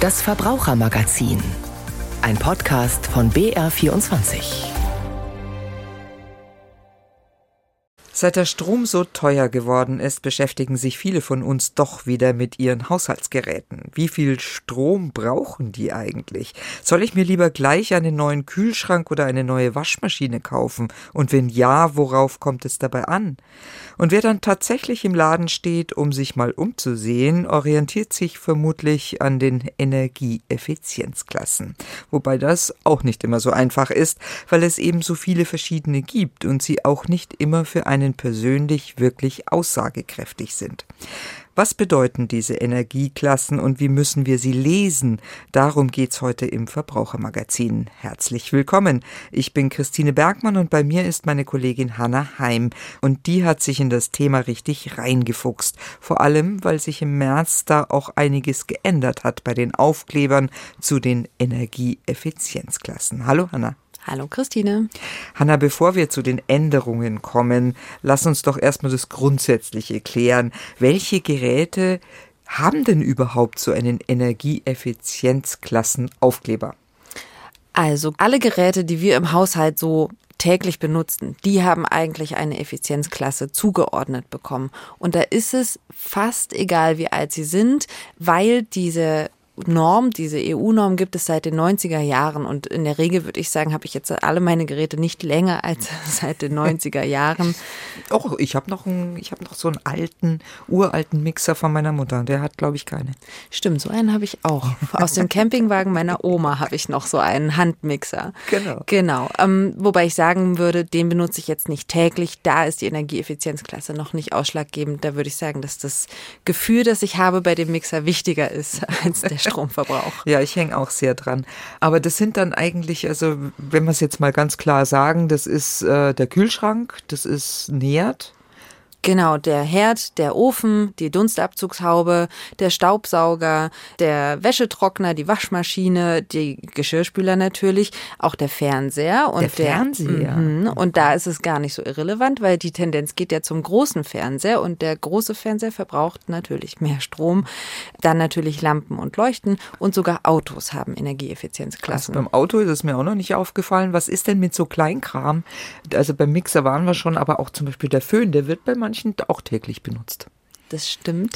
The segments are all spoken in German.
Das Verbrauchermagazin. Ein Podcast von BR24. Seit der Strom so teuer geworden ist, beschäftigen sich viele von uns doch wieder mit ihren Haushaltsgeräten. Wie viel Strom brauchen die eigentlich? Soll ich mir lieber gleich einen neuen Kühlschrank oder eine neue Waschmaschine kaufen? Und wenn ja, worauf kommt es dabei an? Und wer dann tatsächlich im Laden steht, um sich mal umzusehen, orientiert sich vermutlich an den Energieeffizienzklassen. Wobei das auch nicht immer so einfach ist, weil es eben so viele verschiedene gibt und sie auch nicht immer für einen persönlich wirklich aussagekräftig sind. Was bedeuten diese Energieklassen und wie müssen wir sie lesen? Darum geht's heute im Verbrauchermagazin. Herzlich willkommen. Ich bin Christine Bergmann und bei mir ist meine Kollegin Hanna Heim. Und die hat sich in das Thema richtig reingefuchst. Vor allem, weil sich im März da auch einiges geändert hat bei den Aufklebern zu den Energieeffizienzklassen. Hallo Hanna. Hallo Christine. Hanna, bevor wir zu den Änderungen kommen, lass uns doch erstmal das Grundsätzliche klären. Welche Geräte haben denn überhaupt so einen Energieeffizienzklassenaufkleber? Also alle Geräte, die wir im Haushalt so täglich benutzen, die haben eigentlich eine Effizienzklasse zugeordnet bekommen. Und da ist es fast egal, wie alt sie sind, weil diese EU-Norm gibt es seit den 90er Jahren und in der Regel würde ich sagen, habe ich jetzt alle meine Geräte nicht länger als seit den 90er Jahren. Oh, ich habe noch so einen uralten Mixer von meiner Mutter, der hat, glaube ich, keine. Stimmt, so einen habe ich auch. Aus dem Campingwagen meiner Oma habe ich noch so einen Handmixer. Genau. Wobei ich sagen würde, den benutze ich jetzt nicht täglich, da ist die Energieeffizienzklasse noch nicht ausschlaggebend. Da würde ich sagen, dass das Gefühl, das ich habe bei dem Mixer, wichtiger ist als der Stromverbrauch. Ja, ich hänge auch sehr dran. Aber das sind dann eigentlich, also wenn wir es jetzt mal ganz klar sagen, das ist der Kühlschrank, das ist ein Herd. Genau, der Herd, der Ofen, die Dunstabzugshaube, der Staubsauger, der Wäschetrockner, die Waschmaschine, die Geschirrspüler natürlich, auch der Fernseher. Und der Fernseher? Und da ist es gar nicht so irrelevant, weil die Tendenz geht ja zum großen Fernseher und der große Fernseher verbraucht natürlich mehr Strom. Dann natürlich Lampen und Leuchten und sogar Autos haben Energieeffizienzklassen. Also beim Auto ist es mir auch noch nicht aufgefallen. Was ist denn mit so Kleinkram? Also beim Mixer waren wir schon, aber auch zum Beispiel der Föhn, der wird bei manchen auch täglich benutzt. Das stimmt.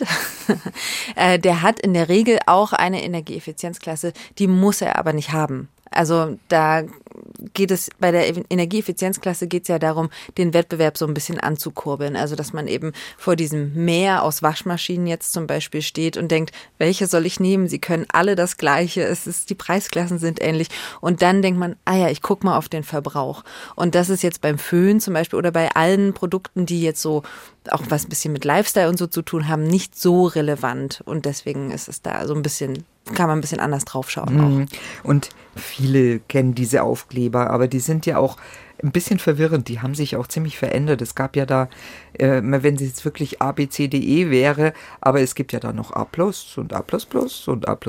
Der hat in der Regel auch eine Energieeffizienzklasse, die muss er aber nicht haben. Also da geht es, bei der Energieeffizienzklasse geht es ja darum, den Wettbewerb so ein bisschen anzukurbeln. Also dass man eben vor diesem Meer aus Waschmaschinen jetzt zum Beispiel steht und denkt, welche soll ich nehmen? Sie können alle das Gleiche, die Preisklassen sind ähnlich. Und dann denkt man, ich gucke mal auf den Verbrauch. Und das ist jetzt beim Föhn zum Beispiel oder bei allen Produkten, die jetzt so auch was ein bisschen mit Lifestyle und so zu tun haben, nicht so relevant. Und deswegen ist es da so ein bisschen, kann man ein bisschen anders drauf schauen auch. Und viele kennen diese Aufkleber, aber die sind ja auch ein bisschen verwirrend. Die haben sich auch ziemlich verändert. Es gab ja da, wenn es jetzt wirklich A, B, C, D, E wäre, aber es gibt ja da noch A+ und A++ und A+++.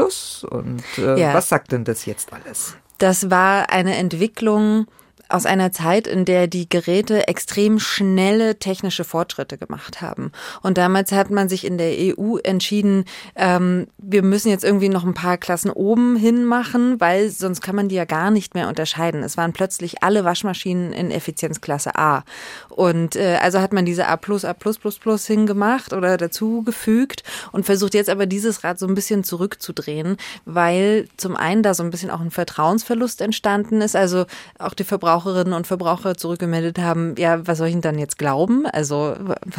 Und was sagt denn das jetzt alles? Das war eine Entwicklung aus einer Zeit, in der die Geräte extrem schnelle technische Fortschritte gemacht haben. Und damals hat man sich in der EU entschieden, wir müssen jetzt irgendwie noch ein paar Klassen oben hin machen, weil sonst kann man die ja gar nicht mehr unterscheiden. Es waren plötzlich alle Waschmaschinen in Effizienzklasse A. Und also hat man diese A+, A+++ hingemacht oder dazugefügt und versucht jetzt aber dieses Rad so ein bisschen zurückzudrehen, weil zum einen da so ein bisschen auch ein Vertrauensverlust entstanden ist. Also auch die Verbraucherinnen und Verbraucher zurückgemeldet haben, ja, was soll ich denn dann jetzt glauben? Also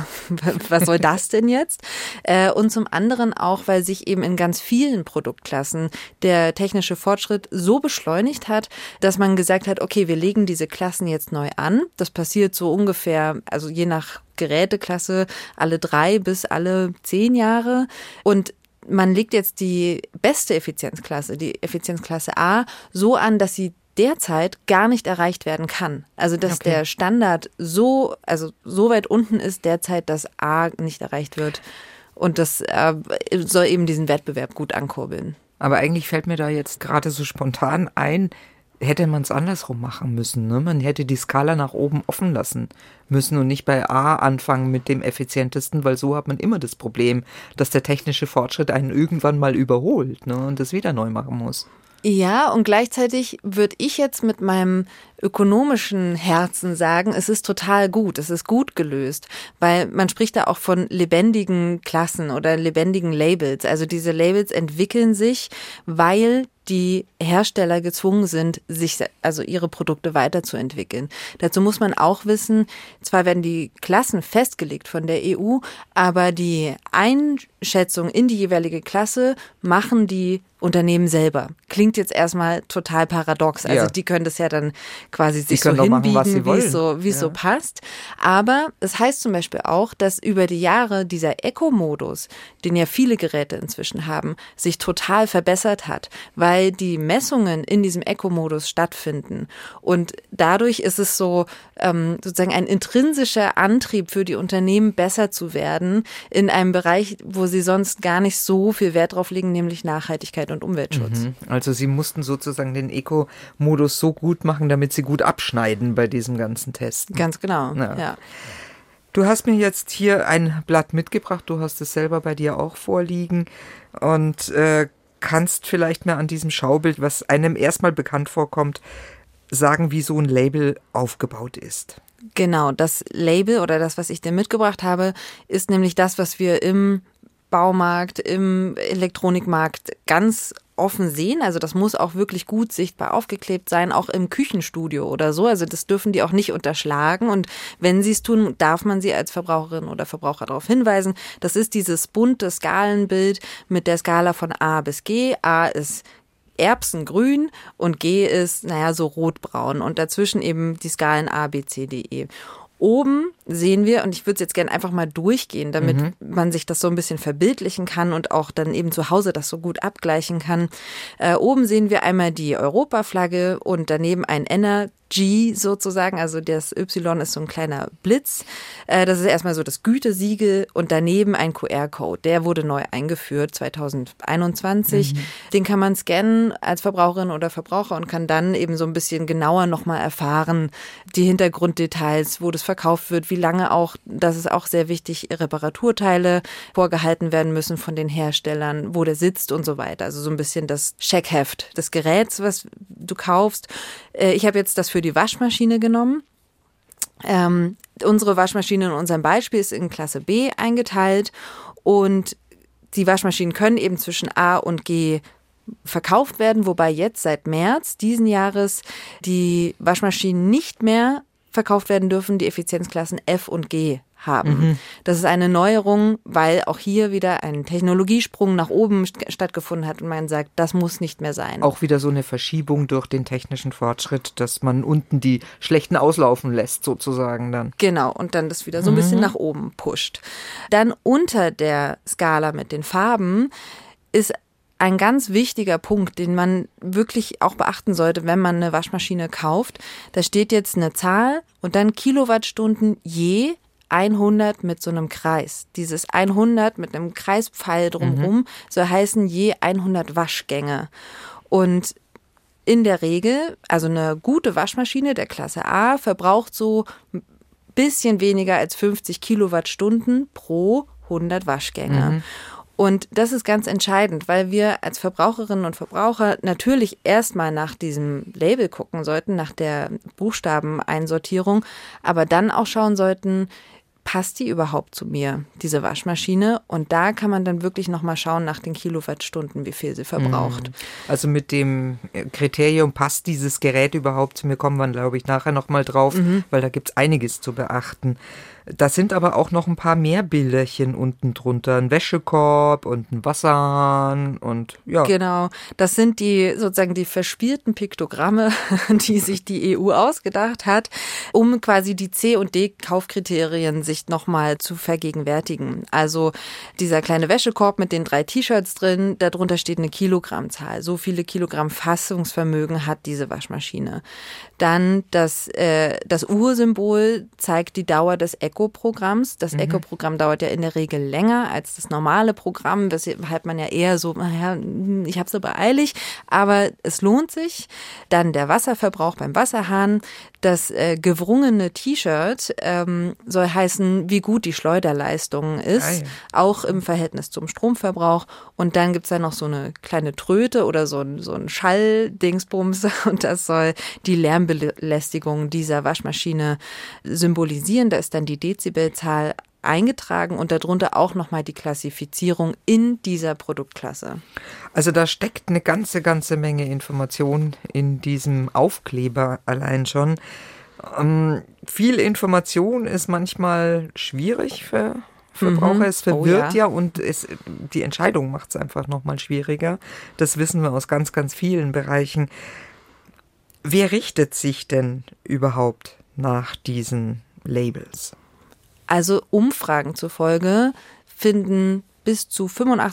was soll das denn jetzt? Und zum anderen auch, weil sich eben in ganz vielen Produktklassen der technische Fortschritt so beschleunigt hat, dass man gesagt hat, okay, wir legen diese Klassen jetzt neu an. Das passiert so ungefähr, also je nach Geräteklasse, alle 3 bis alle 10 Jahre. Und man legt jetzt die beste Effizienzklasse, die Effizienzklasse A, so an, dass sie derzeit gar nicht erreicht werden kann. Also dass der Standard so weit unten ist derzeit, dass A nicht erreicht wird. Und das soll eben diesen Wettbewerb gut ankurbeln. Aber eigentlich fällt mir da jetzt gerade so spontan ein, hätte man es andersrum machen müssen. Ne? Man hätte die Skala nach oben offen lassen müssen und nicht bei A anfangen mit dem effizientesten, weil so hat man immer das Problem, dass der technische Fortschritt einen irgendwann mal überholt, ne? Und das wieder neu machen muss. Ja, und gleichzeitig würde ich jetzt mit meinem ökonomischen Herzen sagen, es ist total gut, es ist gut gelöst, weil man spricht da auch von lebendigen Klassen oder lebendigen Labels. Also diese Labels entwickeln sich, weil die Hersteller gezwungen sind, also ihre Produkte weiterzuentwickeln. Dazu muss man auch wissen, zwar werden die Klassen festgelegt von der EU, aber die Einschätzung in die jeweilige Klasse machen die Unternehmen selber. Klingt jetzt erstmal total paradox. Also die können das ja dann quasi sich so hinbiegen, wie es so passt. Aber es heißt zum Beispiel auch, dass über die Jahre dieser Eco-Modus, den ja viele Geräte inzwischen haben, sich total verbessert hat, weil die Messungen in diesem Eco-Modus stattfinden. Und dadurch ist es so sozusagen ein intrinsischer Antrieb für die Unternehmen, besser zu werden in einem Bereich, wo sie sonst gar nicht so viel Wert drauf legen, nämlich Nachhaltigkeit und Umweltschutz. Also sie mussten sozusagen den Eco-Modus so gut machen, damit sie gut abschneiden bei diesem ganzen Testen. Ganz genau, ja. Du hast mir jetzt hier ein Blatt mitgebracht, du hast es selber bei dir auch vorliegen und kannst vielleicht mal an diesem Schaubild, was einem erstmal bekannt vorkommt, sagen, wie so ein Label aufgebaut ist. Genau, das Label oder das, was ich dir mitgebracht habe, ist nämlich das, was wir im Baumarkt, im Elektronikmarkt ganz offen sehen. Also das muss auch wirklich gut sichtbar aufgeklebt sein, auch im Küchenstudio oder so. Also das dürfen die auch nicht unterschlagen. Und wenn sie es tun, darf man sie als Verbraucherin oder Verbraucher darauf hinweisen. Das ist dieses bunte Skalenbild mit der Skala von A bis G. A ist Erbsengrün und G ist, so rotbraun. Und dazwischen eben die Skalen A, B, C, D, E. Oben sehen wir, und ich würde es jetzt gerne einfach mal durchgehen, damit man sich das so ein bisschen verbildlichen kann und auch dann eben zu Hause das so gut abgleichen kann. Oben sehen wir einmal die Europaflagge und daneben ein Energy sozusagen, also das Y ist so ein kleiner Blitz. Das ist erstmal so das Gütesiegel und daneben ein QR-Code. Der wurde neu eingeführt 2021. Den kann man scannen als Verbraucherin oder Verbraucher und kann dann eben so ein bisschen genauer nochmal erfahren, die Hintergrunddetails, wo das verkauft wird, wie lange auch, das ist auch sehr wichtig, Reparaturteile vorgehalten werden müssen von den Herstellern, wo der sitzt und so weiter. Also so ein bisschen das Checkheft des Geräts, was du kaufst. Ich habe jetzt das für die Waschmaschine genommen. Unsere Waschmaschine in unserem Beispiel ist in Klasse B eingeteilt und die Waschmaschinen können eben zwischen A und G verkauft werden, wobei jetzt seit März diesen Jahres die Waschmaschinen nicht mehr verkauft werden dürfen, die Effizienzklassen F und G haben. Das ist eine Neuerung, weil auch hier wieder ein Technologiesprung nach oben stattgefunden hat und man sagt, das muss nicht mehr sein. Auch wieder so eine Verschiebung durch den technischen Fortschritt, dass man unten die schlechten auslaufen lässt sozusagen dann. Genau, und dann das wieder so ein bisschen nach oben pusht. Dann unter der Skala mit den Farben ist ein ganz wichtiger Punkt, den man wirklich auch beachten sollte, wenn man eine Waschmaschine kauft. Da steht jetzt eine Zahl und dann Kilowattstunden je 100 mit so einem Kreis. Dieses 100 mit einem Kreispfeil drumherum soll heißen je 100 Waschgänge. Und in der Regel, also eine gute Waschmaschine der Klasse A verbraucht so ein bisschen weniger als 50 Kilowattstunden pro 100 Waschgänge. Und das ist ganz entscheidend, weil wir als Verbraucherinnen und Verbraucher natürlich erstmal nach diesem Label gucken sollten, nach der Buchstabeneinsortierung, aber dann auch schauen sollten, passt die überhaupt zu mir, diese Waschmaschine? Und da kann man dann wirklich nochmal schauen nach den Kilowattstunden, wie viel sie verbraucht. Also mit dem Kriterium, passt dieses Gerät überhaupt zu mir, kommen wir, glaube ich, nachher nochmal drauf, weil da gibt es einiges zu beachten. Da sind aber auch noch ein paar mehr Bilderchen unten drunter. Ein Wäschekorb und ein Wasserhahn und ja. Genau, das sind die sozusagen die verspielten Piktogramme, die sich die EU ausgedacht hat, um quasi die C- und D-Kaufkriterien sich nochmal zu vergegenwärtigen. Also dieser kleine Wäschekorb mit den 3 T-Shirts drin, darunter steht eine Kilogrammzahl. So viele Kilogramm Fassungsvermögen hat diese Waschmaschine. Dann das Uhrsymbol zeigt die Dauer des Eco-Programms. Das Eco-Programm dauert ja in der Regel länger als das normale Programm, weshalb man ja eher so, naja, ich habe es aber eilig, aber es lohnt sich. Dann der Wasserverbrauch beim Wasserhahn. Das gewrungene T-Shirt soll heißen, wie gut die Schleuderleistung ist, auch im Verhältnis zum Stromverbrauch. Und dann gibt's da noch so eine kleine Tröte oder so ein Schalldingsbums und das soll die Lärmbelästigung dieser Waschmaschine symbolisieren. Da ist dann die Dezibelzahl eingetragen und darunter auch nochmal die Klassifizierung in dieser Produktklasse. Also da steckt eine ganze Menge Information in diesem Aufkleber allein schon. Viel Information ist manchmal schwierig für Verbraucher. Es verwirrt und die Entscheidung macht es einfach nochmal schwieriger. Das wissen wir aus ganz vielen Bereichen. Wer richtet sich denn überhaupt nach diesen Labels? Also Umfragen zufolge finden bis zu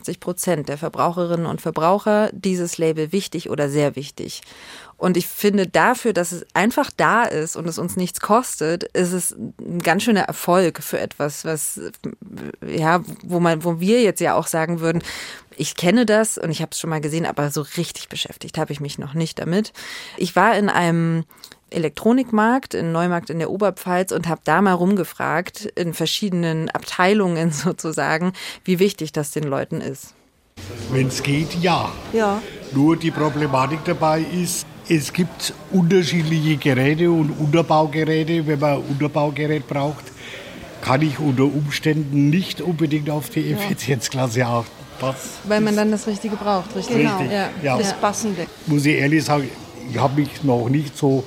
85% der Verbraucherinnen und Verbraucher dieses Label wichtig oder sehr wichtig. Und ich finde dafür, dass es einfach da ist und es uns nichts kostet, ist es ein ganz schöner Erfolg für etwas, was, ja, wo wir jetzt ja auch sagen würden, ich kenne das und ich habe es schon mal gesehen, aber so richtig beschäftigt habe ich mich noch nicht damit. Ich war in einem Elektronikmarkt, in Neumarkt in der Oberpfalz und habe da mal rumgefragt, in verschiedenen Abteilungen sozusagen, wie wichtig das den Leuten ist. Wenn es geht, ja. Nur die Problematik dabei ist, es gibt unterschiedliche Geräte und Unterbaugeräte. Wenn man ein Unterbaugerät braucht, kann ich unter Umständen nicht unbedingt auf die Effizienzklasse achten. Weil man dann das Richtige braucht, richtig? Genau. Ja. Das Passende. Muss ich ehrlich sagen, ich habe mich noch nicht so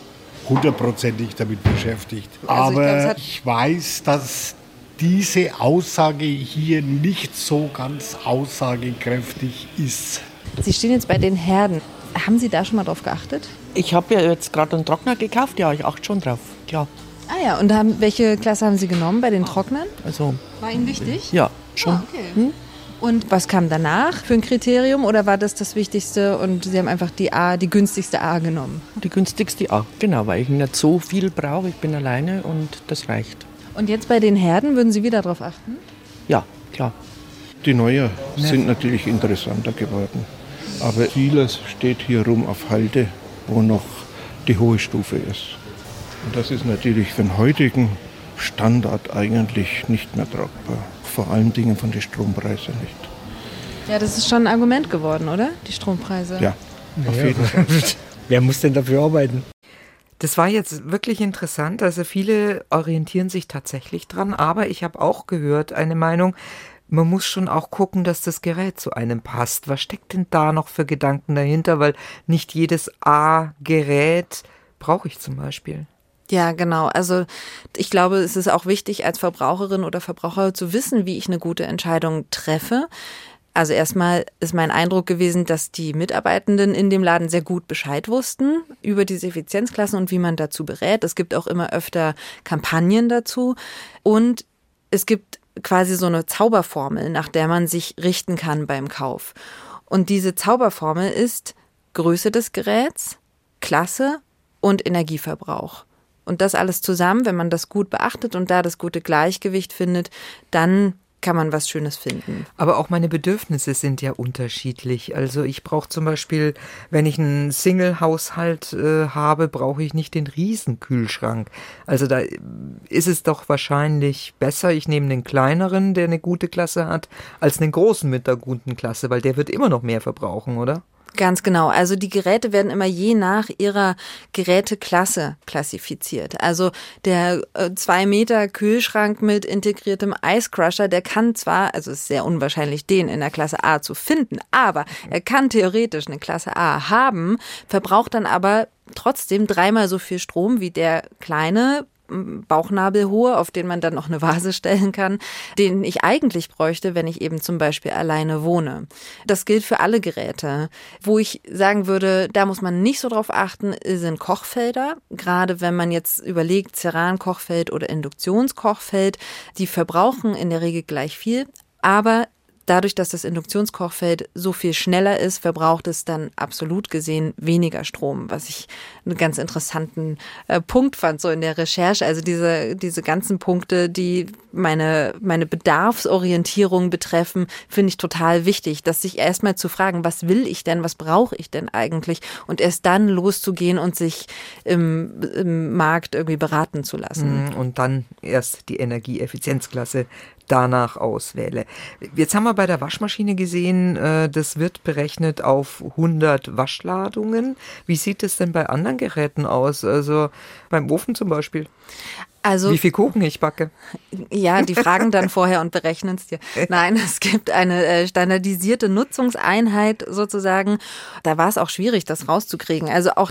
100%ig damit beschäftigt. Also aber ich weiß, dass diese Aussage hier nicht so ganz aussagekräftig ist. Sie stehen jetzt bei den Herden. Haben Sie da schon mal drauf geachtet? Ich habe ja jetzt gerade einen Trockner gekauft. Ja, ich achte schon drauf. Klar. Ah ja, und welche Klasse haben Sie genommen bei den Trocknern? Also, war Ihnen wichtig? Ja, schon. Okay. Und was kam danach für ein Kriterium oder war das das Wichtigste und Sie haben einfach die günstigste A genommen? Die günstigste A, genau, weil ich nicht so viel brauche. Ich bin alleine und das reicht. Und jetzt bei den Herden, würden Sie wieder darauf achten? Ja, klar. Die neuen sind natürlich interessanter geworden. Aber vieles steht hier rum auf Halde, wo noch die hohe Stufe ist. Und das ist natürlich für den heutigen Standard eigentlich nicht mehr tragbar. Vor allen Dingen von den Strompreisen nicht. Ja, das ist schon ein Argument geworden, oder? Die Strompreise. Ja, auf jeden Fall. Wer muss denn dafür arbeiten? Das war jetzt wirklich interessant. Also viele orientieren sich tatsächlich dran. Aber ich habe auch gehört, eine Meinung, man muss schon auch gucken, dass das Gerät zu einem passt. Was steckt denn da noch für Gedanken dahinter? Weil nicht jedes A-Gerät brauche ich zum Beispiel. Ja, genau. Also ich glaube, es ist auch wichtig, als Verbraucherin oder Verbraucher zu wissen, wie ich eine gute Entscheidung treffe. Also erstmal ist mein Eindruck gewesen, dass die Mitarbeitenden in dem Laden sehr gut Bescheid wussten über diese Effizienzklassen und wie man dazu berät. Es gibt auch immer öfter Kampagnen dazu. Und es gibt quasi so eine Zauberformel, nach der man sich richten kann beim Kauf. Und diese Zauberformel ist Größe des Geräts, Klasse und Energieverbrauch. Und das alles zusammen, wenn man das gut beachtet und da das gute Gleichgewicht findet, dann kann man was Schönes finden. Aber auch meine Bedürfnisse sind ja unterschiedlich. Also ich brauche zum Beispiel, wenn ich einen Single-Haushalt habe, brauche ich nicht den Riesenkühlschrank. Also da ist es doch wahrscheinlich besser, ich nehme einen kleineren, der eine gute Klasse hat, als einen großen mit der guten Klasse, weil der wird immer noch mehr verbrauchen, oder? Ganz genau. Also die Geräte werden immer je nach ihrer Geräteklasse klassifiziert. Also der 2 Meter Kühlschrank mit integriertem Ice Crusher, der kann zwar, also es ist sehr unwahrscheinlich, den in der Klasse A zu finden, aber er kann theoretisch eine Klasse A haben, verbraucht dann aber trotzdem 3-mal so viel Strom wie der kleine bauchnabelhohe, auf den man dann noch eine Vase stellen kann, den ich eigentlich bräuchte, wenn ich eben zum Beispiel alleine wohne. Das gilt für alle Geräte. Wo ich sagen würde, da muss man nicht so drauf achten, sind Kochfelder. Gerade wenn man jetzt überlegt, Ceran-Kochfeld oder Induktionskochfeld, die verbrauchen in der Regel gleich viel, aber dadurch, dass das Induktionskochfeld so viel schneller ist, verbraucht es dann absolut gesehen weniger Strom, was ich einen ganz interessanten Punkt fand, so in der Recherche. Also diese ganzen Punkte, die meine Bedarfsorientierung betreffen, finde ich total wichtig, dass sich erstmal zu fragen, was will ich denn, was brauche ich denn eigentlich und erst dann loszugehen und sich im Markt irgendwie beraten zu lassen. Und dann erst die Energieeffizienzklasse danach auswähle. Jetzt haben wir bei der Waschmaschine gesehen, das wird berechnet auf 100 Waschladungen. Wie sieht es denn bei anderen Geräten aus? Also beim Ofen zum Beispiel? Also, wie viel Kuchen ich backe? Ja, die fragen dann vorher und berechnen es dir. Nein, es gibt eine standardisierte Nutzungseinheit sozusagen. Da war es auch schwierig, das rauszukriegen. Also auch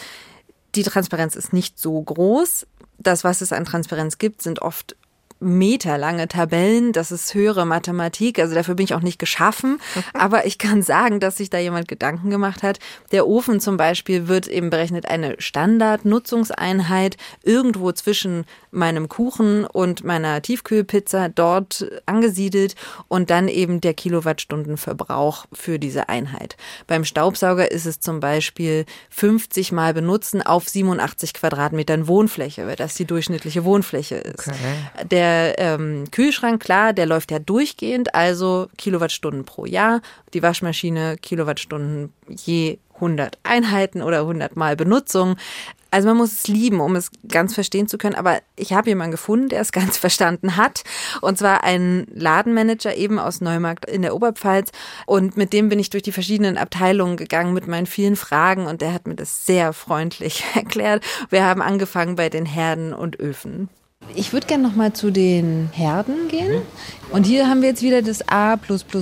die Transparenz ist nicht so groß. Das, was es an Transparenz gibt, sind oft meterlange Tabellen, das ist höhere Mathematik, also dafür bin ich auch nicht geschaffen, aber ich kann sagen, dass sich da jemand Gedanken gemacht hat. Der Ofen zum Beispiel wird eben berechnet, eine Standardnutzungseinheit irgendwo zwischen meinem Kuchen und meiner Tiefkühlpizza dort angesiedelt und dann eben der Kilowattstundenverbrauch für diese Einheit. Beim Staubsauger ist es zum Beispiel 50 Mal benutzen auf 87 Quadratmetern Wohnfläche, weil das die durchschnittliche Wohnfläche ist. Okay. Der Kühlschrank, klar, der läuft ja durchgehend, also Kilowattstunden pro Jahr. Die Waschmaschine Kilowattstunden je 100 Einheiten oder 100 Mal Benutzung. Also man muss es lieben, um es ganz verstehen zu können. Aber ich habe jemanden gefunden, der es ganz verstanden hat. Und zwar einen Ladenmanager eben aus Neumarkt in der Oberpfalz. Und mit dem bin ich durch die verschiedenen Abteilungen gegangen mit meinen vielen Fragen. Und der hat mir das sehr freundlich erklärt. Wir haben angefangen bei den Herden und Öfen. Ich würde gerne noch mal zu den Herden gehen. Und hier haben wir jetzt wieder das A+++.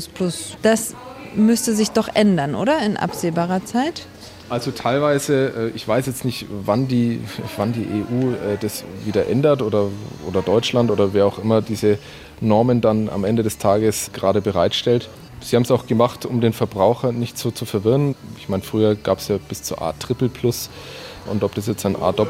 Das müsste sich doch ändern, oder? In absehbarer Zeit? Also teilweise, ich weiß jetzt nicht, wann die EU das wieder ändert oder Deutschland oder wer auch immer diese Normen dann am Ende des Tages gerade bereitstellt. Sie haben es auch gemacht, um den Verbraucher nicht so zu verwirren. Ich meine, früher gab es ja bis zu A+++. Und ob das jetzt ein A++, A+,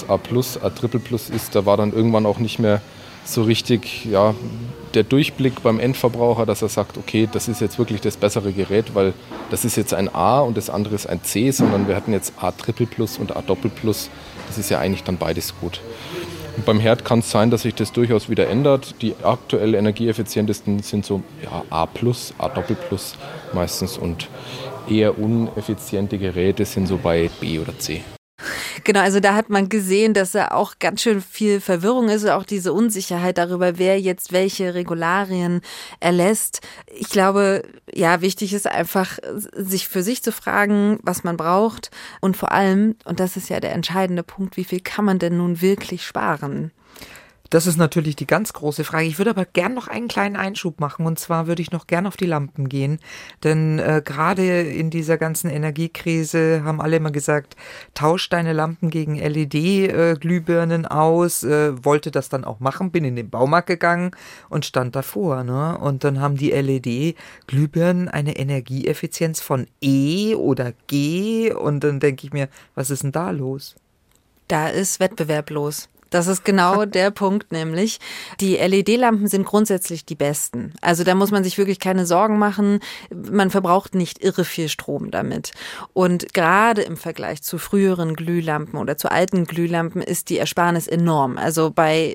A++ ist, da war dann irgendwann auch nicht mehr so richtig der Durchblick beim Endverbraucher, dass er sagt, okay, das ist jetzt wirklich das bessere Gerät, weil das ist jetzt ein A und das andere ist ein C, sondern wir hatten jetzt A++ und A++. Das ist ja eigentlich dann beides gut. Und beim Herd kann es sein, dass sich das durchaus wieder ändert. Die aktuell energieeffizientesten sind so A+, A++ meistens und eher uneffiziente Geräte sind so bei B oder C. Genau, also da hat man gesehen, dass da auch ganz schön viel Verwirrung ist, auch diese Unsicherheit darüber, wer jetzt welche Regularien erlässt. Ich glaube, ja, wichtig ist einfach, sich für sich zu fragen, was man braucht und vor allem, und das ist ja der entscheidende Punkt, wie viel kann man denn nun wirklich sparen? Das ist natürlich die ganz große Frage. Ich würde aber gern noch einen kleinen Einschub machen und zwar würde ich noch gern auf die Lampen gehen, denn gerade in dieser ganzen Energiekrise haben alle immer gesagt, tausch deine Lampen gegen LED-Glühbirnen aus, wollte das dann auch machen, bin in den Baumarkt gegangen und stand davor, ne? Und dann haben die LED-Glühbirnen eine Energieeffizienz von E oder G und dann denke ich mir, was ist denn da los? Da ist Wettbewerb los. Das ist genau der Punkt, nämlich die LED-Lampen sind grundsätzlich die besten. Also da muss man sich wirklich keine Sorgen machen. Man verbraucht nicht irre viel Strom damit. Und gerade im Vergleich zu früheren Glühlampen oder zu alten Glühlampen ist die Ersparnis enorm. Also bei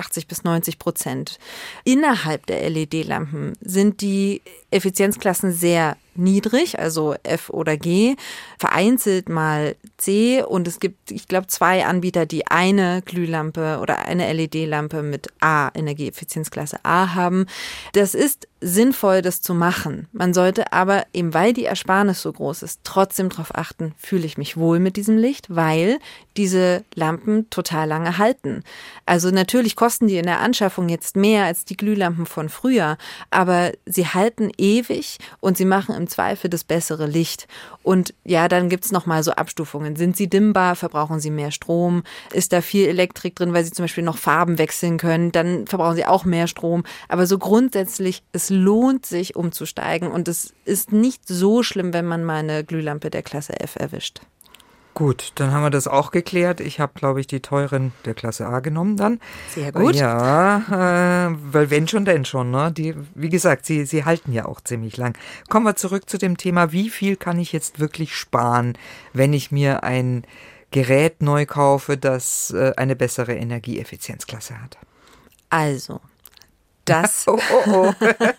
80-90%. Innerhalb der LED-Lampen sind die Effizienzklassen sehr niedrig, also F oder G, vereinzelt mal C und es gibt, ich glaube, 2 Anbieter, die eine Glühlampe oder eine LED-Lampe mit A, Energieeffizienzklasse A haben. Das ist sinnvoll, das zu machen. Man sollte aber, eben weil die Ersparnis so groß ist, trotzdem darauf achten, fühle ich mich wohl mit diesem Licht, weil diese Lampen total lange halten. Also natürlich kosten die in der Anschaffung jetzt mehr als die Glühlampen von früher, aber sie halten ewig und sie machen im Zweifel das bessere Licht. Und ja, dann gibt's noch mal so Abstufungen. Sind sie dimmbar, verbrauchen sie mehr Strom? Ist da viel Elektrik drin, weil sie zum Beispiel noch Farben wechseln können? Dann verbrauchen sie auch mehr Strom. Aber so grundsätzlich, es lohnt sich umzusteigen und es ist nicht so schlimm, wenn man mal eine Glühlampe der Klasse F erwischt. Gut, dann haben wir das auch geklärt. Ich habe, glaube ich, die teuren der Klasse A genommen dann. Sehr gut. Ja, weil wenn schon, denn schon. Ne? Wie gesagt, sie halten ja auch ziemlich lang. Kommen wir zurück zu dem Thema, wie viel kann ich jetzt wirklich sparen, wenn ich mir ein Gerät neu kaufe, das eine bessere Energieeffizienzklasse hat? Also, das... oh.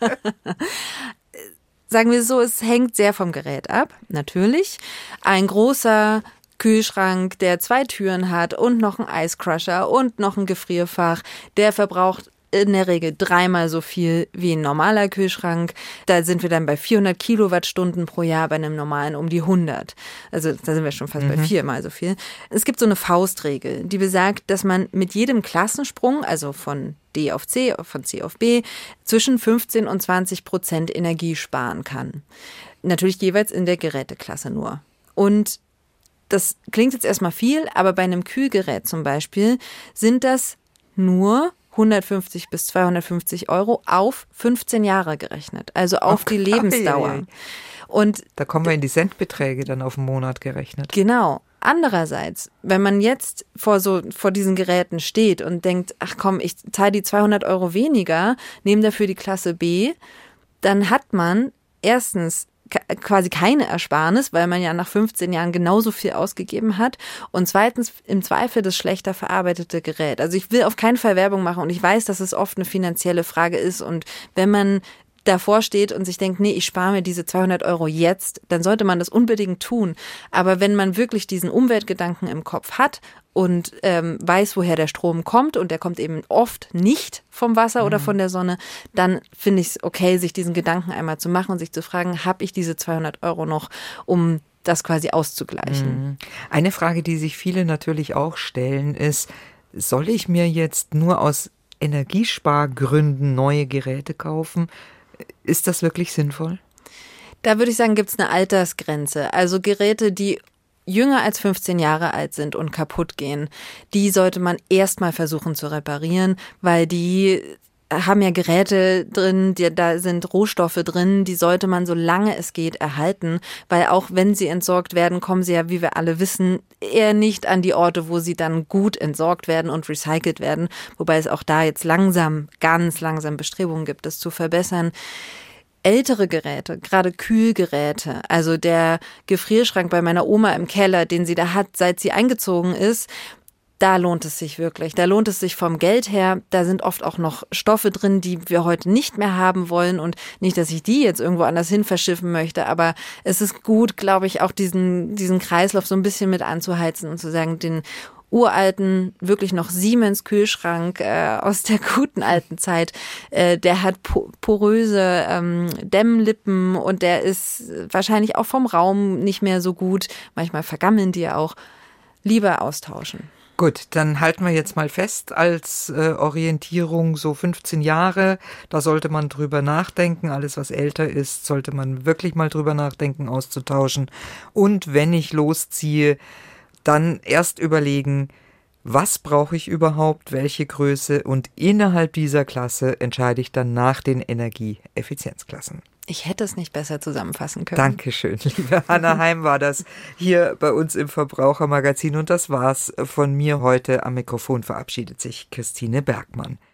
Sagen wir so, es hängt sehr vom Gerät ab, natürlich. Ein großer Kühlschrank, der 2 Türen hat und noch einen Eiscrusher und noch ein Gefrierfach, der verbraucht in der Regel 3-mal so viel wie ein normaler Kühlschrank. Da sind wir dann bei 400 Kilowattstunden pro Jahr, bei einem normalen um die 100. Also da sind wir schon fast bei 4-mal so viel. Es gibt so eine Faustregel, die besagt, dass man mit jedem Klassensprung, also von D auf C, von C auf B, zwischen 15% und 20% Energie sparen kann. Natürlich jeweils in der Geräteklasse nur. Und das klingt jetzt erstmal viel, aber bei einem Kühlgerät zum Beispiel sind das nur 150 bis 250 Euro auf 15 Jahre gerechnet, also auf die Lebensdauer. Und da kommen wir in die Centbeträge dann auf den Monat gerechnet. Genau. Andererseits, wenn man jetzt vor diesen Geräten steht und denkt, ach komm, ich zahle die 200 Euro weniger, nehme dafür die Klasse B, dann hat man erstens quasi keine Ersparnis, weil man ja nach 15 Jahren genauso viel ausgegeben hat, und zweitens im Zweifel das schlechter verarbeitete Gerät. Also ich will auf keinen Fall Werbung machen und ich weiß, dass es oft eine finanzielle Frage ist, und wenn man davor steht und sich denkt, nee, ich spare mir diese 200 Euro jetzt, dann sollte man das unbedingt tun. Aber wenn man wirklich diesen Umweltgedanken im Kopf hat und weiß, woher der Strom kommt, und der kommt eben oft nicht vom Wasser oder von der Sonne, dann finde ich es okay, sich diesen Gedanken einmal zu machen und sich zu fragen, habe ich diese 200 Euro noch, um das quasi auszugleichen? Eine Frage, die sich viele natürlich auch stellen, ist, soll ich mir jetzt nur aus Energiespargründen neue Geräte kaufen? Ist das wirklich sinnvoll? Da würde ich sagen, gibt es eine Altersgrenze. Also Geräte, die jünger als 15 Jahre alt sind und kaputt gehen, die sollte man erstmal versuchen zu reparieren, weil die haben ja Geräte drin, da sind Rohstoffe drin, die sollte man, solange es geht, erhalten, weil auch wenn sie entsorgt werden, kommen sie ja, wie wir alle wissen, eher nicht an die Orte, wo sie dann gut entsorgt werden und recycelt werden, wobei es auch da jetzt ganz langsam Bestrebungen gibt, das zu verbessern. Ältere Geräte, gerade Kühlgeräte, also der Gefrierschrank bei meiner Oma im Keller, den sie da hat, seit sie eingezogen ist, da lohnt es sich wirklich. Da lohnt es sich vom Geld her. Da sind oft auch noch Stoffe drin, die wir heute nicht mehr haben wollen. Und nicht, dass ich die jetzt irgendwo anders hin verschiffen möchte, aber es ist gut, glaube ich, auch diesen Kreislauf so ein bisschen mit anzuheizen und zu sagen, den uralten, wirklich noch Siemens-Kühlschrank aus der guten alten Zeit, der hat poröse Dämmlippen und der ist wahrscheinlich auch vom Raum nicht mehr so gut. Manchmal vergammeln die auch. Lieber austauschen. Gut, dann halten wir jetzt mal fest, als Orientierung so 15 Jahre, da sollte man drüber nachdenken. Alles, was älter ist, sollte man wirklich mal drüber nachdenken, auszutauschen. Und wenn ich losziehe, dann erst überlegen, was brauche ich überhaupt, welche Größe, und innerhalb dieser Klasse entscheide ich dann nach den Energieeffizienzklassen. Ich hätte es nicht besser zusammenfassen können. Dankeschön, liebe Hanna Heim war das hier bei uns im Verbrauchermagazin, und das war's von mir heute. Am Mikrofon verabschiedet sich Christine Bergmann.